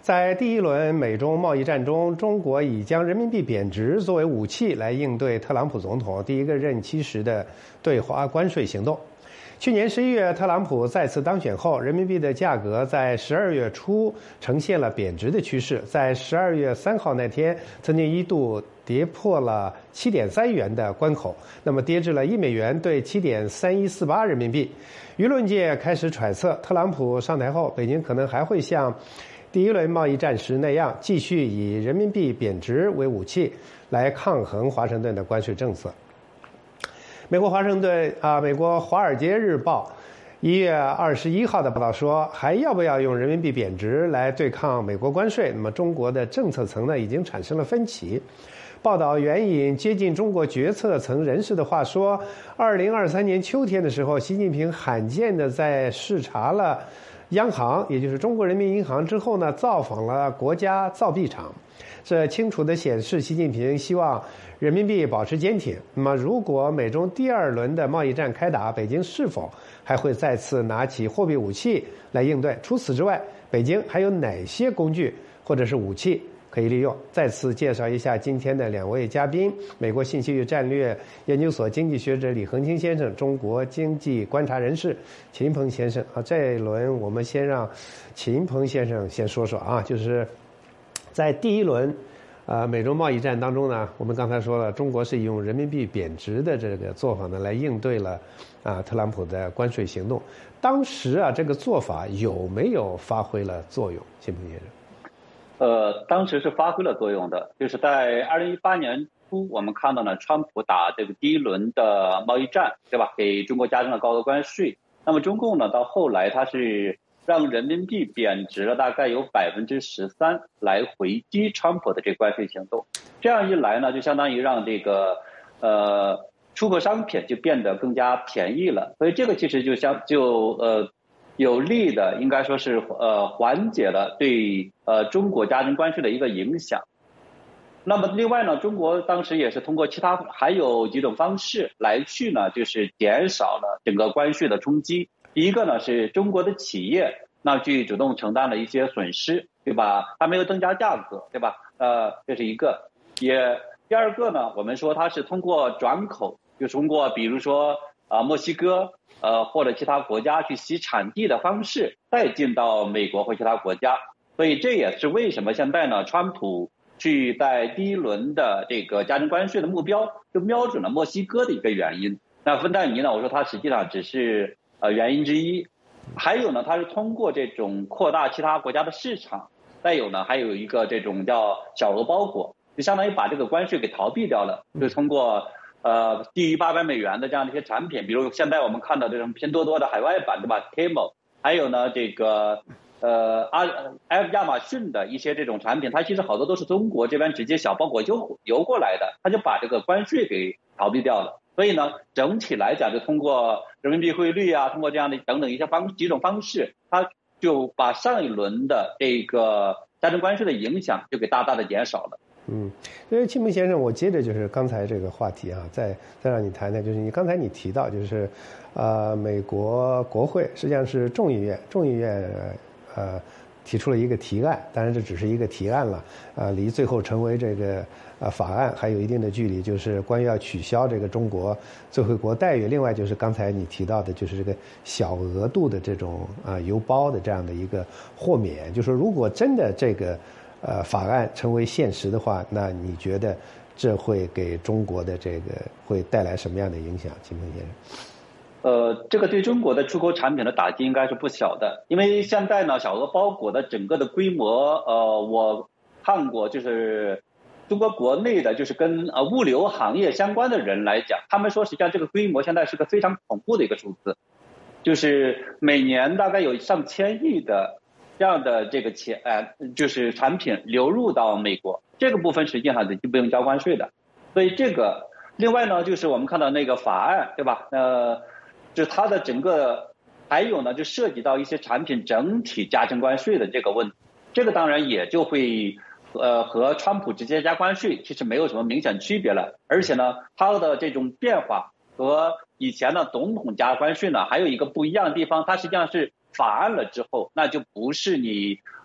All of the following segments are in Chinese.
在第一轮美中贸易战中，中国已将人民币贬值作为武器来应对特朗普总统第一个任期时的对华关税行动。去年11月，特朗普再次当选后，人民币的价格在12月初呈现了贬值的趋势，在12月3号那天，曾经一度跌破了7.3元的关口，那么跌至了1美元兑7.3148人民币。舆论界开始揣测，特朗普上台后，北京可能还会像第一轮贸易战时那样，继续以人民币贬值为武器来抗衡华盛顿的关税政策。美国华尔街日报1月21号的报道说，还要不要用人民币贬值来对抗美国关税？那么中国的政策层呢已经产生了分歧。报道援引接近中国决策层人士的话说，2023年秋天的时候，习近平罕见的在视察了央行，也就是中国人民银行之后呢，造访了国家造币厂。这清楚地显示，习近平希望人民币保持坚挺。那么，如果美中第二轮的贸易战开打，北京是否还会再次拿起货币武器来应对？除此之外，北京还有哪些工具或者是武器可以利用？再次介绍一下今天的两位嘉宾：美国信息与战略研究所经济学者李恒清先生，中国经济观察人士秦鹏先生。这一轮我们先让秦鹏先生先说说啊，就是在第一轮美中贸易战当中呢，我们刚才说了，中国是用人民币贬值的这个做法呢，来应对了特朗普的关税行动。当时这个做法有没有发挥了作用？秦鹏先生。 当时是发挥了作用的，就是在2018年初，我们看到呢，川普打这个第一轮的贸易战，对吧？给中国加征了高额关税。那么中共呢，到后来它是让人民币贬值了大概有13%来回击川普的这个关税行动。这样一来呢，就相当于让这个出口商品就变得更加便宜了。所以这个其实有利的应该说是缓解了对中国加征关税的一个影响。那么另外呢，中国当时也是通过还有几种方式来去呢，就是减少了整个关税的冲击。第一个呢是中国的企业那去主动承担了一些损失，对吧？它没有增加价格，对吧？这是一个。第二个呢，我们说它是通过转口，就通过比如说墨西哥或者其他国家去洗产地的方式再进到美国或其他国家。所以这也是为什么现在呢，川普去在第一轮的这个加征关税的目标就瞄准了墨西哥的一个原因。那芬太尼呢，我说它实际上只是原因之一。还有呢，它是通过这种扩大其他国家的市场。再有呢，还有一个这种叫小额包裹，就相当于把这个关税给逃避掉了，就通过低于800美元的这样的一些产品，比如现在我们看到这种拼多多的海外版，对吧 ？Temu， 还有呢这个亚马逊的一些这种产品，它其实好多都是中国这边直接小包裹邮过来的，它就把这个关税给逃避掉了。所以呢，整体来讲，就通过人民币汇率通过这样的等等几种方式，它就把上一轮的这个加征关税的影响就给大大的减少了。 所以秦鹏先生，我接着就是刚才这个话题再让你谈谈，就是刚才你提到，就是美国国会实际上是众议院提出了一个提案，当然这只是一个提案了，离最后成为这个法案还有一定的距离，就是关于要取消这个中国最惠国待遇。另外就是刚才你提到的，就是这个小额度的这种邮包的这样的一个豁免，就是说如果真的这个法案成为现实的话，那你觉得这会给中国的这个会带来什么样的影响？秦鹏先生。 这个对中国的出口产品的打击应该是不小的，因为现在呢，小额包裹的整个的规模，我看过，就是中国国内的，就是跟物流行业相关的人来讲，他们说实际上这个规模现在是个非常恐怖的一个数字，就是每年大概有上千亿的这样的这个就是产品流入到美国，这个部分实际上是不用交关税的。所以这个另外呢，就是我们看到那个法案，对吧？就它的整个还有呢，就涉及到一些产品整体加征关税的这个问题，这个当然也就会和川普直接加关税其实没有什么明显区别了。而且呢，它的这种变化和以前的总统加关税呢还有一个不一样的地方，它实际上是法案了之后，那就不是你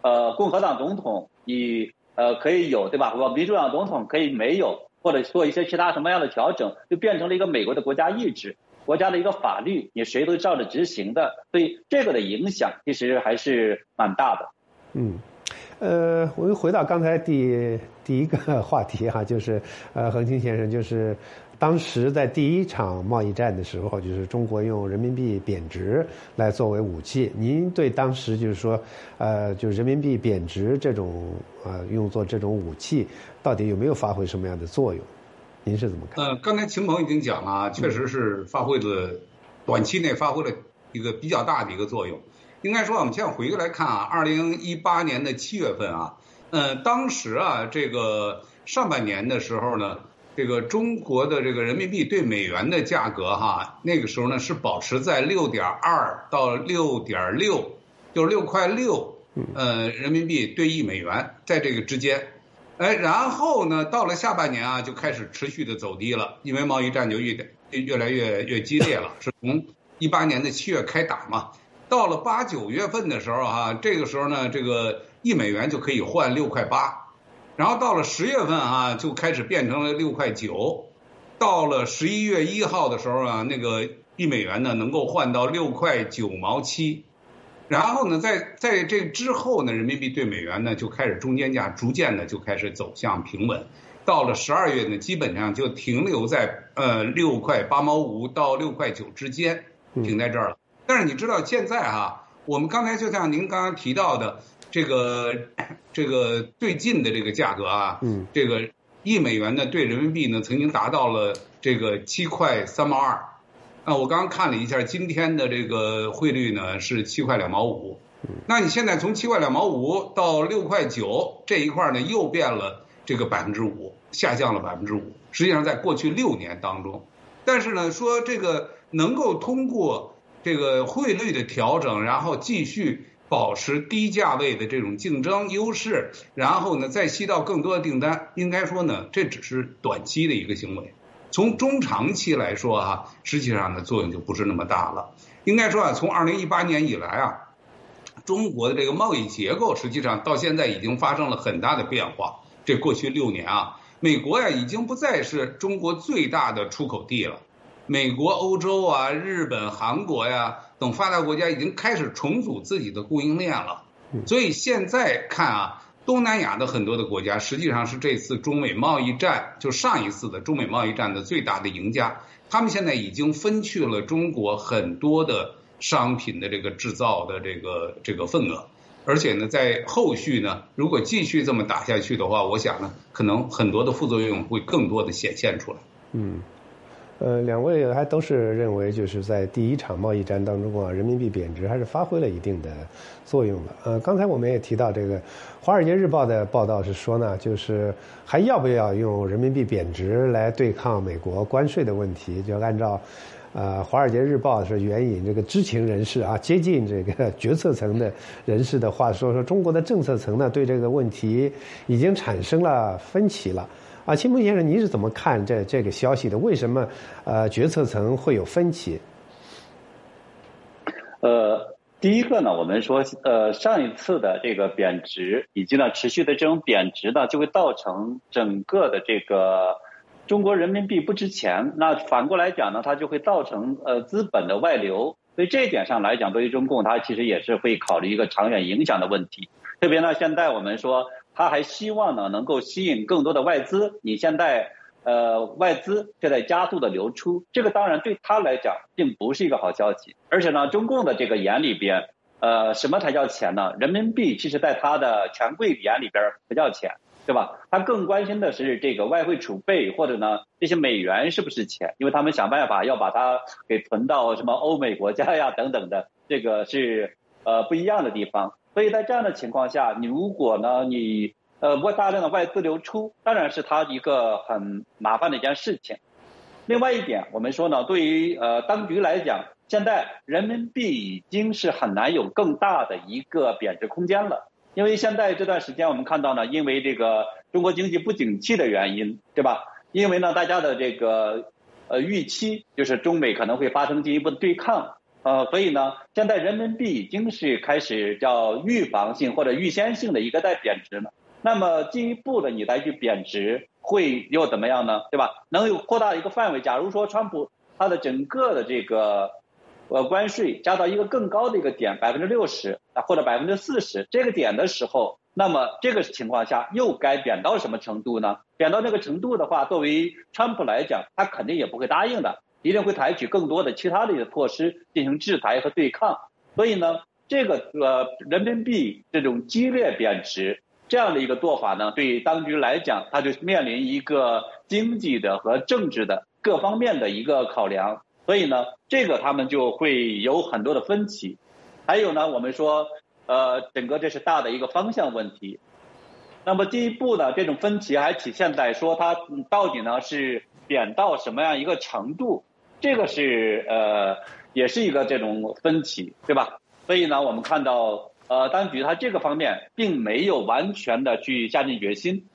共和党总统你可以有，对吧？民主党总统可以没有，或者做一些其他什么样的调整，就变成了一个美国的国家意志，国家的一个法律，你谁都照着执行的，所以这个的影响其实还是蛮大的。 我们回到刚才第一个话题哈，就是恒清先生，就是当时在第一场贸易战的时候，就是中国用人民币贬值来作为武器。您对当时就是说，就是人民币贬值这种用作这种武器，到底有没有发挥什么样的作用？您是怎么看？ 刚才秦鹏已经讲了，确实是短期内发挥了一个比较大的一个作用。应该说，我们现在回过来看啊，2018年的7月份啊，当时啊，这个上半年的时候呢，这个中国的这个人民币对美元的价格哈，那个时候呢是保持在6.2到6.6，就是6块6，人民币对1美元在这个之间。然后呢，到了下半年啊，就开始持续的走低了，因为贸易战就越来越激烈了，是从18年的7月开打嘛。到了8、9月份的时候啊，这个时候呢，这个1美元就可以换6块8，然后到了10月份啊，就开始变成了6块9，到了11月1号的时候啊，那个1美元呢能够换到6块9毛7，然后呢，在这之后呢，人民币对美元呢就开始中间价逐渐的就开始走向平稳，到了12月呢，基本上就停留在6块8毛5到6块9之间，停在这儿了。但是你知道现在啊，我们刚才就像您刚刚提到的这个最近的这个价格啊，这个1美元呢对人民币呢曾经达到了这个7块3毛2。我刚刚看了一下，今天的这个汇率呢是7块2毛5。那你现在从7块2毛5到6块9这一块呢，又变了这个5%，下降了5%。实际上在过去6年当中，但是呢，说这个能够通过这个汇率的调整，然后继续保持低价位的这种竞争优势，然后呢再吸到更多的订单，应该说呢，这只是短期的一个行为。从中长期来说啊，实际上呢作用就不是那么大了。应该说啊，从2018年以来啊，中国的这个贸易结构实际上到现在已经发生了很大的变化。这过去6年啊，美国呀已经不再是中国最大的出口地了。美国、欧洲啊、日本、韩国呀等发达国家已经开始重组自己的供应链了。所以现在看啊，东南亚的很多的国家实际上是这次中美贸易战，就上一次的中美贸易战的最大的赢家。他们现在已经分去了中国很多的商品的这个制造的这个份额，而且呢，在后续呢，如果继续这么打下去的话，我想呢，可能很多的副作用会更多的显现出来。 两位还都是认为，就是在第一场贸易战当中啊，人民币贬值还是发挥了一定的作用的。刚才我们也提到这个《华尔街日报》的报道是说呢，就是还要不要用人民币贬值来对抗美国关税的问题？就按照《华尔街日报》是援引这个知情人士啊，接近这个决策层的人士的话说中国的政策层呢对这个问题已经产生了分歧了。秦鹏先生，您是怎么看这个消息的？为什么决策层会有分歧？ 第一个呢，我们说上一次的这个贬值以及呢持续的这种贬值呢，就会造成整个的这个中国人民币不值钱。那反过来讲呢，它就会造成资本的外流。所以这一点上来讲，对于中共它其实也是会考虑一个长远影响的问题。特别呢，现在我们说他还希望呢能够吸引更多的外资。你现在外资正在加速的流出，这个当然对他来讲并不是一个好消息。而且呢，中共的这个眼里边，什么才叫钱呢？人民币其实在他的权贵眼里边不叫钱，对吧？他更关心的是这个外汇储备，或者呢这些美元是不是钱，因为他们想办法要把它给存到什么欧美国家呀等等的，这个是不一样的地方。所以在这样的情况下，你如果呢你大量的外资流出，当然是它一个很麻烦的一件事情。另外一点，我们说呢，对于当局来讲，现在人民币已经是很难有更大的一个贬值空间了。因为现在这段时间我们看到呢，因为这个中国经济不景气的原因，对吧？因为呢大家的这个预期就是中美可能会发生进一步的对抗， 所以呢，现在人民币已经是开始叫预防性或者预先性的一个在贬值了。那么进一步的你再去贬值，会又怎么样呢？对吧？能有扩大一个范围。假如说川普他的整个的这个关税加到一个更高的一个点，60%或者40%这个点的时候，那么这个情况下又该贬到什么程度呢？贬到那个程度的话，作为川普来讲，他肯定也不会答应的。一定会采取更多的其他的一个措施进行制裁和对抗。所以呢，这个人民币这种激烈贬值这样的一个做法呢，对当局来讲，它就面临一个经济的和政治的各方面的一个考量。所以呢，这个他们就会有很多的分歧。还有呢，我们说整个这是大的一个方向问题。那么进一步呢，这种分歧还体现在说它到底呢是贬到什么样一个程度。这个是也是一个这种分歧，对吧？所以呢，我们看到当局它这个方面并没有完全的去下定决心。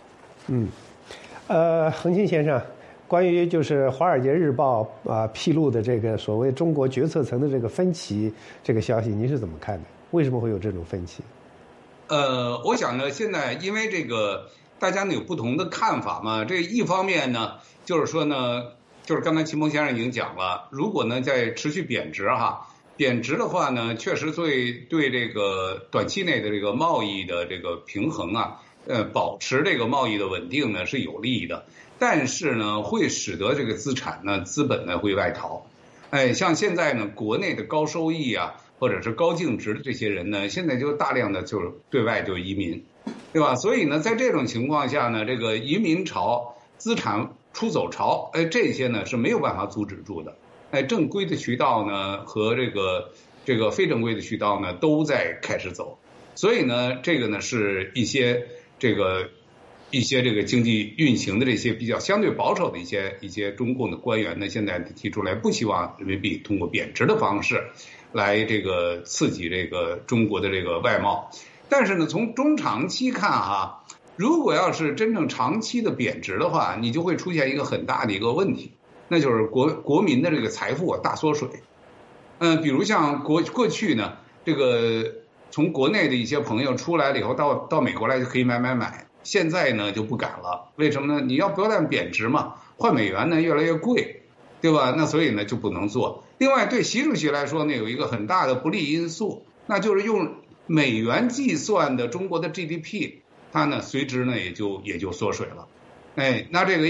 恒清先生，关于就是《华尔街日报》披露的这个所谓中国决策层的这个分歧这个消息，您是怎么看的？为什么会有这种分歧？ 我想呢，现在因为这个大家呢有不同的看法嘛，这一方面呢，就是说呢。就是刚才秦鹏先生已经讲了，如果呢在持续贬值贬值的话呢，确实对这个短期内的这个贸易的这个平衡保持这个贸易的稳定呢是有利的，但是呢会使得这个资本呢会外逃。像现在呢国内的高收益或者是高净值的这些人呢，现在就大量的就是对外就移民，对吧？所以呢在这种情况下呢，这个移民潮、资产出走潮，这些呢是没有办法阻止住的。正规的渠道呢和这个非正规的渠道呢都在开始走，所以呢这个呢是一些这个经济运行的这些比较相对保守的一些中共的官员呢，现在提出来不希望人民币通过贬值的方式来这个刺激这个中国的这个外贸。但是呢从中长期看如果要是真正长期的贬值的话，你就会出现一个很大的一个问题，那就是国民的这个财富大缩水。比如像过去呢，这个从国内的一些朋友出来了以后，到美国来就可以买，现在呢就不敢了。为什么呢？你要不但贬值嘛，换美元呢越来越贵，对吧？那所以呢就不能做。另外对习主席来说呢，有一个很大的不利因素，那就是用美元计算的中国的 GDP。它呢随之呢也就缩水了。那这个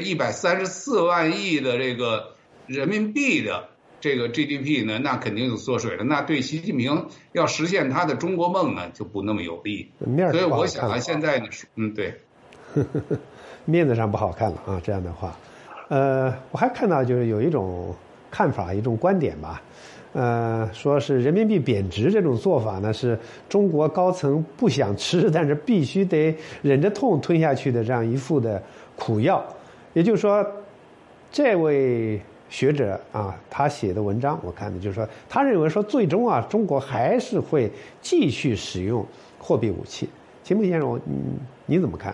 134万亿的这个人民币的这个 GDP 呢，那肯定就缩水了。那对习近平要实现他的中国梦呢就不那么有利。所以我想现在呢对面子上不好看了这样的话。我还看到就是有一种看法，一种观点吧。说是人民币贬值这种做法呢，是中国高层不想吃，但是必须得忍着痛吞下去的这样一副的苦药。也就是说，这位学者他写的文章，我看的就是说，他认为说最终中国还是会继续使用货币武器。秦鹏先生，你怎么看？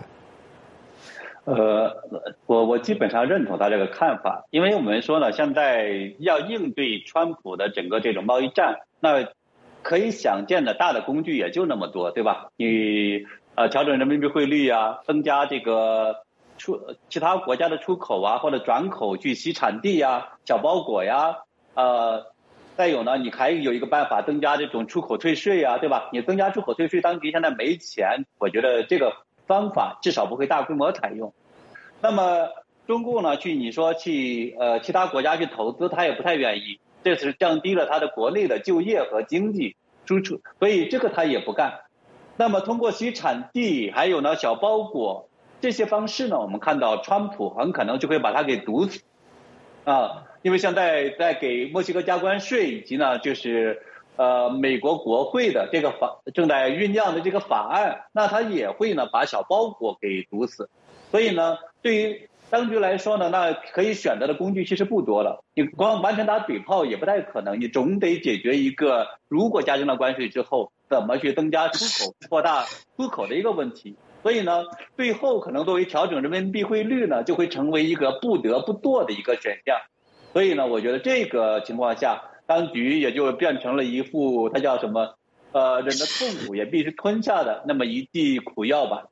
我基本上认同他这个看法，因为我们说呢，现在要应对川普的整个这种贸易战，那可以想见的大的工具也就那么多，对吧？你调整人民币汇率增加这个其他国家的出口或者转口去洗产地小包裹再有呢，你还有一个办法增加这种出口退税对吧？你增加出口退税，当局现在没钱，我觉得这个方法至少不会大规模采用。那么中共呢你说去其他国家去投资，他也不太愿意，这是降低了他的国内的就业和经济输出，所以这个他也不干。那么通过洗产地还有呢小包裹这些方式呢，我们看到川普很可能就会把它给毒死因为现在在给墨西哥加关税，以及呢就是美国国会的这个正在酝酿的这个法案，那他也会呢把小包裹给毒死。所以呢对于当局来说呢，那可以选择的工具其实不多了，你光完全打嘴炮也不太可能，你总得解决一个如果加征了关税之后怎么去增加出口、扩大出口的一个问题。所以呢最后可能作为调整人民币汇率呢，就会成为一个不得不做的一个选项。所以呢我觉得这个情况下当局也就变成了一副它叫什么人的痛苦也必须吞下的那么一剂苦药吧。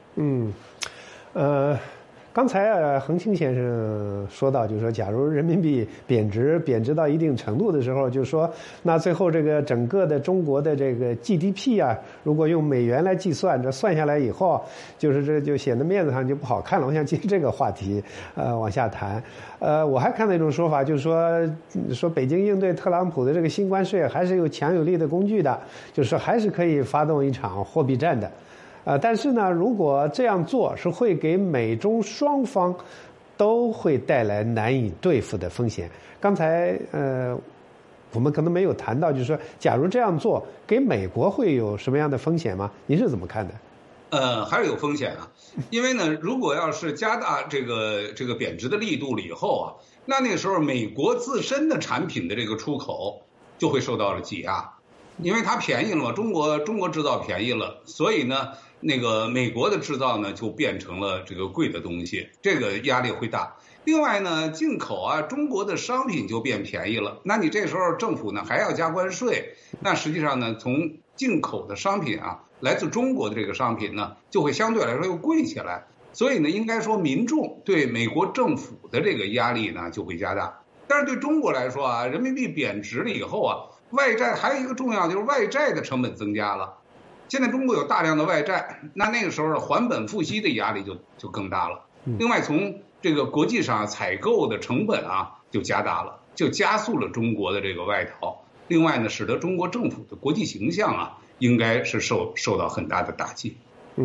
刚才恒清先生说到，就是说，假如人民币贬值到一定程度的时候，就是说，那最后这个整个的中国的这个 GDP 啊，如果用美元来计算，这算下来以后，就是这就显得面子上就不好看了。我想接这个话题，往下谈。我还看到一种说法，就是说北京应对特朗普的这个新关税还是有强有力的工具的，就是说还是可以发动一场货币战的。但是呢，如果这样做是会给美中双方都会带来难以对付的风险。刚才我们可能没有谈到，就是说，假如这样做，给美国会有什么样的风险吗？您是怎么看的？ 还是有风险啊，因为呢，如果要是加大这个贬值的力度了以后啊，那个时候美国自身的产品的这个出口就会受到了挤压，因为它便宜了嘛，中国制造便宜了，所以呢。那个美国的制造呢，就变成了这个贵的东西，这个压力会大。另外呢，进口啊，中国的商品就变便宜了。那你这时候政府呢还要加关税，那实际上呢，从进口的商品啊，来自中国的这个商品呢，就会相对来说又贵起来。所以呢，应该说民众对美国政府的这个压力呢就会加大。但是对中国来说啊，人民币贬值了以后啊，外债还有一个重要就是外债的成本增加了。现在中国有大量的外债，那个时候还本付息的压力就更大了。另外，从这个国际上采购的成本啊就加大了，就加速了中国的这个外逃。另外呢，使得中国政府的国际形象啊，应该是受到很大的打击。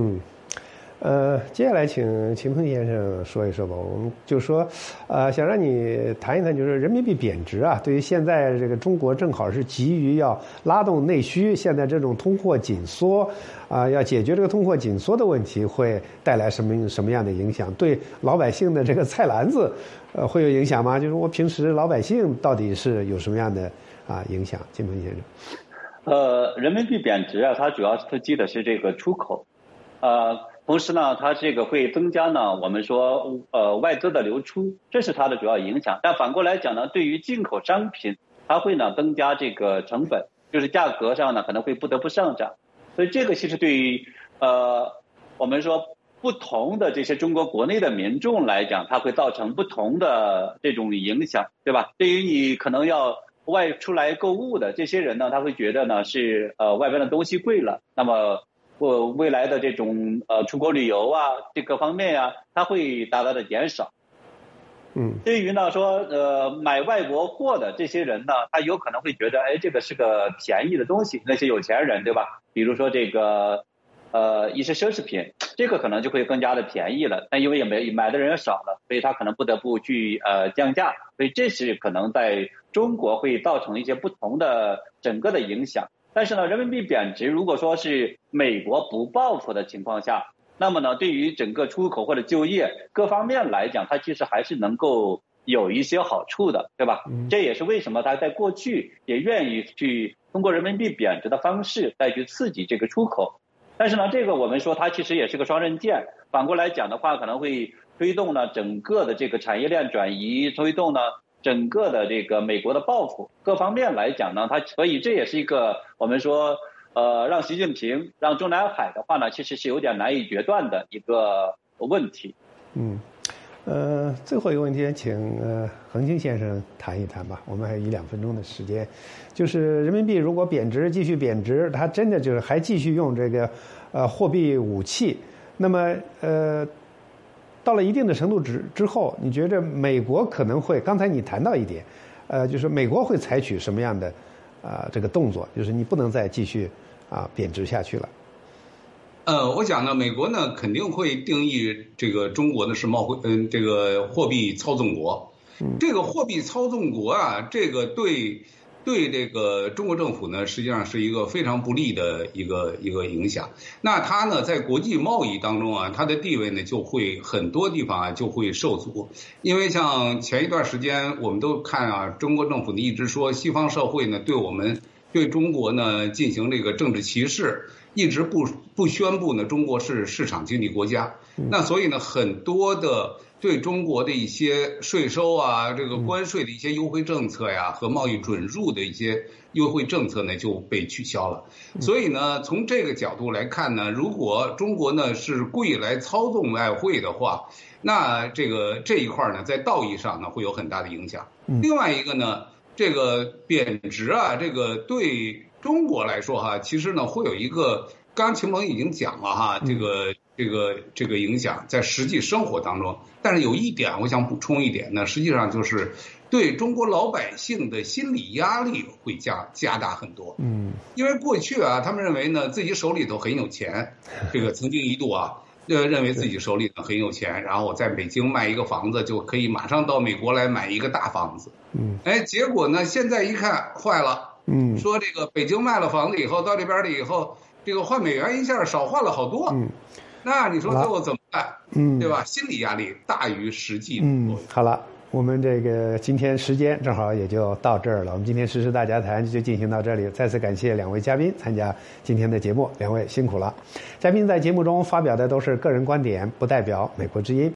接下来请秦鹏先生说一说吧。我们就说，想让你谈一谈，就是人民币贬值啊，对于现在这个中国正好是急于要拉动内需，现在这种通货紧缩要解决这个通货紧缩的问题，会带来什么样的影响？对老百姓的这个菜篮子，会有影响吗？就是我平时老百姓到底是有什么样的影响？秦鹏先生。 人民币贬值啊，它主要刺激的是这个出口，同时呢，它这个会增加呢，我们说外资的流出，这是它的主要影响。但反过来讲呢，对于进口商品，它会呢增加这个成本，就是价格上呢可能会不得不上涨。所以这个其实对于我们说不同的这些中国国内的民众来讲，它会造成不同的这种影响，对吧？对于你可能要外出来购物的这些人呢，他会觉得呢是外边的东西贵了，那么未来的这种出国旅游啊这个方面啊，它会大大的减少。对于呢说买外国货的这些人呢，他有可能会觉得这个是个便宜的东西，那些有钱人对吧？比如说这个一些奢侈品，这个可能就会更加的便宜了，但因为也买的人少了，所以他可能不得不去降价，所以这是可能在中国会造成一些不同的整个的影响。但是呢，人民币贬值如果说是美国不报复的情况下，那么呢，对于整个出口或者就业各方面来讲，它其实还是能够有一些好处的，对吧？这也是为什么它在过去也愿意去通过人民币贬值的方式再去刺激这个出口。但是呢，这个我们说它其实也是个双刃剑，反过来讲的话，可能会推动呢整个的这个产业链转移，推动呢整个的这个美国的报复，各方面来讲呢，所以这也是一个我们说让习近平让中南海的话呢，其实是有点难以决断的一个问题。 最后一个问题，请恒星先生谈一谈吧。我们还有1-2分钟的时间，就是人民币如果继续贬值，它真的就是还继续用这个货币武器，那么到了一定的程度之后，你觉得美国可能会？刚才你谈到一点，就是美国会采取什么样的这个动作？就是你不能再继续贬值下去了。 我想呢，美国呢肯定会定义这个中国呢是这个货币操纵国。这个货币操纵国啊，这个对这个中国政府呢，实际上是一个非常不利的一个影响。那它呢，在国际贸易当中啊，它的地位呢就会很多地方就会受阻。因为像前一段时间我们都看啊，中国政府呢一直说西方社会呢对中国呢进行这个政治歧视。 一直不宣布呢中国是市场经济国家。那所以呢，很多的对中国的一些税收啊，这个关税的一些优惠政策呀，和贸易准入的一些优惠政策呢就被取消了。所以呢，从这个角度来看呢，如果中国呢是故意来操纵外汇的话，那这一块呢，在道义上呢会有很大的影响。另外一个呢，这个贬值啊，这个对中国来说哈，其实呢会有一个，刚刚秦鹏已经讲了哈，这个影响在实际生活当中。但是有一点我想补充一点呢，实际上就是对中国老百姓的心理压力会加大很多。因为过去啊，他们认为呢自己手里头很有钱，这个曾经一度啊，认为自己手里头很有钱，然后我在北京卖一个房子就可以马上到美国来买一个大房子。结果呢现在一看坏了。说这个北京卖了房子以后，到这边了以后，这个换美元一下少换了好多。那你说最后怎么办？对吧？心理压力大于实际。 好了，我们这个今天时间正好也就到这儿了。我们今天时事大家谈就进行到这里，再次感谢两位嘉宾参加今天的节目，两位辛苦了。嘉宾在节目中发表的都是个人观点，不代表美国之音。